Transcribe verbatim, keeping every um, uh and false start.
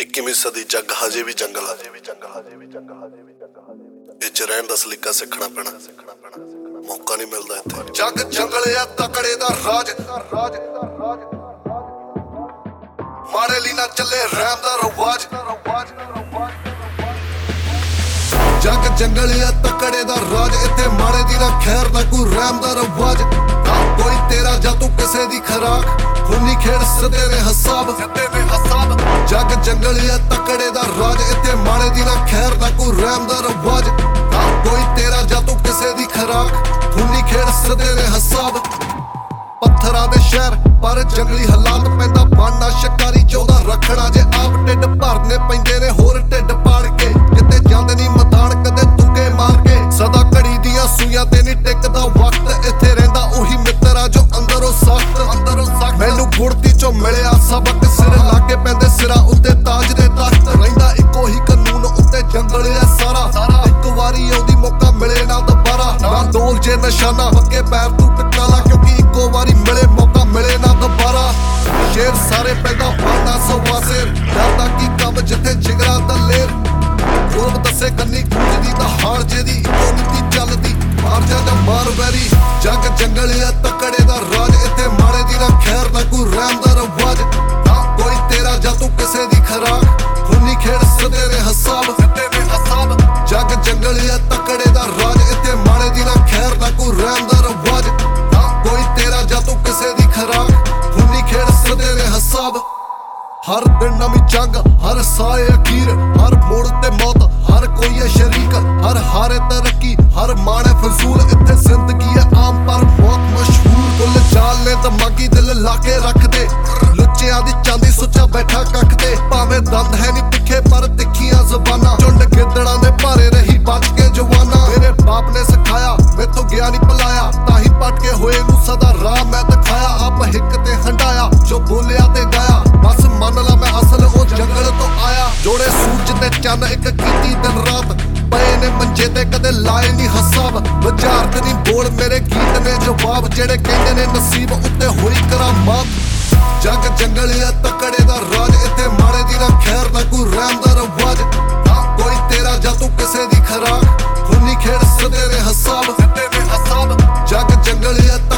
इक्कीवीं सदी जग हजे भी जंगल इच रहन दा सलीका सिखना पैना मौका नहीं मिलदा इत्थे जग जंगल आ तकड़े दा राज माड़े ली ना चले रैम दा रवाज जग जंगल आ तकड़े दा राज इत्थे माड़े दी ना खैर ना कोई रैम दा रवाज कोई तेरा जा तू किसे दी खराक खूनी खेड़ सदे ने हसाब जग जंगल आ तकड़े दा राज इत्थे माड़े दी ना खैर ना कोई रैम दा रवाज कोई तेरा जा तू किसे दी खराक खूनी खेड़ सदे ने हसाब पत्थरां दे शहर पर जंगली हालात पैंदा बनना शिकारी चौदा रखना जे आप ढिड भरने पैंदे ने होर ढिड पाड़ के किते जांदे नहीं मैदान कदे तुके मार के सदा घड़ी दियां सूइयां ते नहीं टिकदा वक्त इत्थे रहिंदा ओही मित्रा जो अंदरों सख्त अंदरों सख्त मैनू गुड़ती चो मिलिया सबक सिर लाके पैंदे सिरा उत्ते ताज दे तख्त रहिंदा इक्को ही कानून उत्ते जंगल है सारा एक वारी आउंदी मौका मिले ना दोबारा ना डोल जे निशाना पक्के पैर तू टका ला क्योंकि इक्को वारी मिले मौका मिले ना दोबारा शेर सारे पैदा फाना सवा शेर डरदा की कम जिथे जिगरा दलेर खूब दसे कन्नी गूंजदी दा हार जेदी इक्को नीति चलदी मार जा जा मार बैरी जग जंगल आ तकड़े दा राज इत्थे माड़े दी ना खैर ना कोई रैम दा रवाज कोई तेरा जा तू किसे दी खराक खूनी खेड़ सदे ने हसाब जग जंगल आ तकड़े दा राज इत्थे माड़े दी ना खैर ना कोई रैम दा रवाज कोई तेरा जा तू किसे दी खराक खूनी खेड़ सदे ने हसाब हर दिन नवी जंग हर साए अखीर हर मोड़ ते मौत हर कोई है शरीक हर हारे तरक्की हर माणे फजूल इत्थे जिंदगी है आम पर मौत मशहूर कुल जाल ने दिमागी दिल लाके रख दे लुच्चियां दी चांदी सुच्चा बैठा कख दे भावें दंद है नी तिखे पर तिखियां ज़बानां झुंड गिद्दड़ां दे भारे रही बच के जवाना मेरे बाप ने सिखाया मैथों गया नी भुलाया ताही भटके होए नू सदा राह मैं दिखाया आप हिक ते हंडाया जो बोलिया ते गाया बस मन ला मैं असल ओ जंगल तो आया जोड़े सूरज ते चंद एक कीती दिन रात पए ने मंजे ते कदे लाए नी हसाब वजारत नी बोल मेरे गीत ने जवाब जेड़े कहंदे ने नसीब उत्ते होई करामात जग जंगल आ तकड़े दा राज इत्थे माड़े दी ना खैर ना कोई रैम दा रवाज कोई तेरा जा तू किसे दी खराक खूनी खेड़ सदे ने हसाब जग जंगल आ